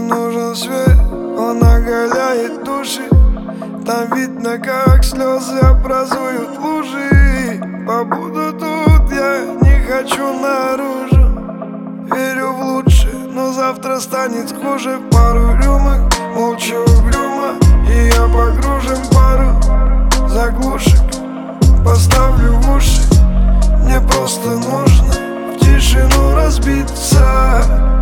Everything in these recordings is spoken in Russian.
нужен свет, он оголяет души. Там видно, как слезы образуют лужи. Побуду тут, я не хочу наружу. Верю в лучшее, но завтра станет хуже. Пару рюмок, молчу угрюмо, и я погружен в пару заглушек. Поставлю в уши, мне просто нужно в тишину разбиться,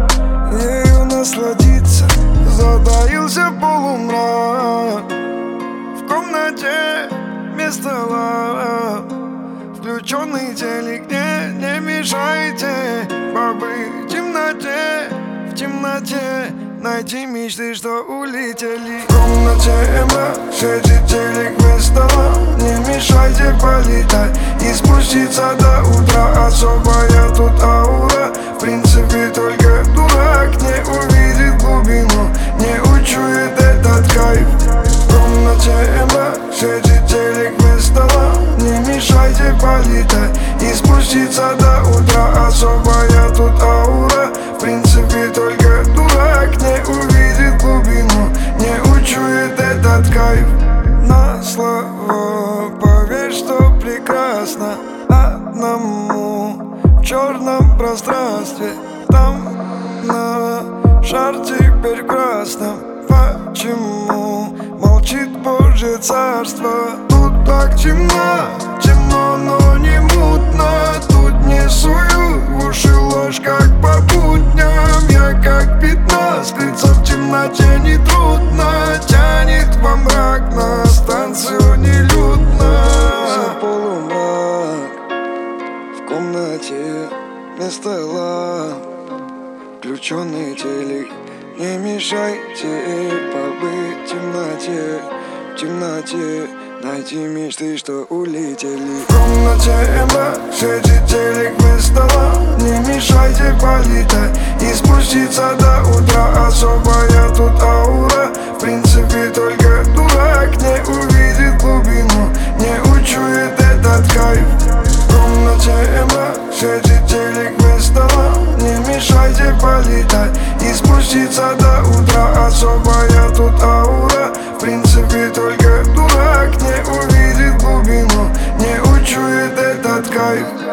ею насладиться. Затаился полумрак, в комнате без стола, включенный телек, не мешайте побыть в темноте, в темноте. Найти мечты, что улетели. В комнате мрак, светит телек без стола, не мешайте полетать и спуститься до утра. Особая тут аура, в принципе только дурак не увидит глубину, не учует этот кайф. В комнате мрак, светит телек без стола, не мешайте полетать и спуститься до утра. Особая тут аура, в принципе только дурак не увидит глубину, не учует этот кайф. На слова поверь, что прекрасно одному в черном пространстве. Там на шар теперь красном. Почему молчит Божье царство? Тут так темно, темно, но не мутно. Тут не сую в уши ложь, как по будням. Я как пятно, скрыться в темноте нетрудно. Тянет во мрак, на станцию нелюдно. За полумрак, в комнате без стола, включенный телек, не мешайте побыть в темноте, в темноте. Найти мечты, что улетели. В комнате мрак, светит телек без стола, не мешайте полетать и спуститься до утра. Особая тут аура, в принципе только дурак не увидит глубину, не учует этот кайф. В комнате мрак, светит телек без стола, не мешайте полетать и спуститься до утра. Особая тут аура, в принципе только дурак не увидит глубину, не учует этот кайф.